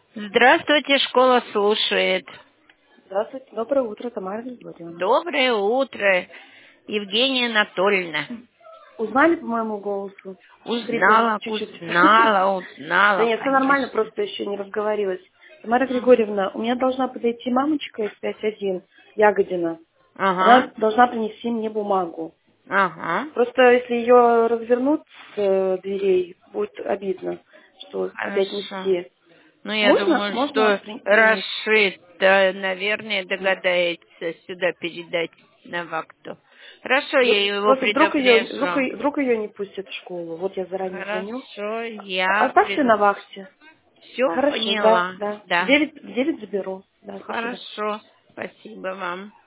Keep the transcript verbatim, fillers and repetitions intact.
Здравствуйте, школа слушает. Здравствуйте, доброе утро, Тамара Григорьевна. Доброе утро, Евгения Анатольевна. Узнали по моему голосу? Хрипло Узнала, чуть-чуть. узнала, Да узнала, нет, все нормально, конечно. просто еще не разговорилась. Тамара Григорьевна, у меня должна подойти мамочка из пять один, Ягодина. Ага, Она должна принести мне бумагу. ага, Просто если ее развернут с э, дверей, будет обидно, что опять хорошо. нести. Ну, я Можно? думаю, Можно что при- принести? Рашид, э, наверное, догадается сюда передать на вахту. Хорошо, Вот я его просто вдруг ее, вдруг, предупрежу. ее- вдруг ее не пустят в школу. Вот я заранее звоню. Хорошо, А- я Оставьте пред... на вахте. Все Хорошо, да, поняла, да. В да. девять, в девять заберу. Да, спасибо. Хорошо, спасибо вам.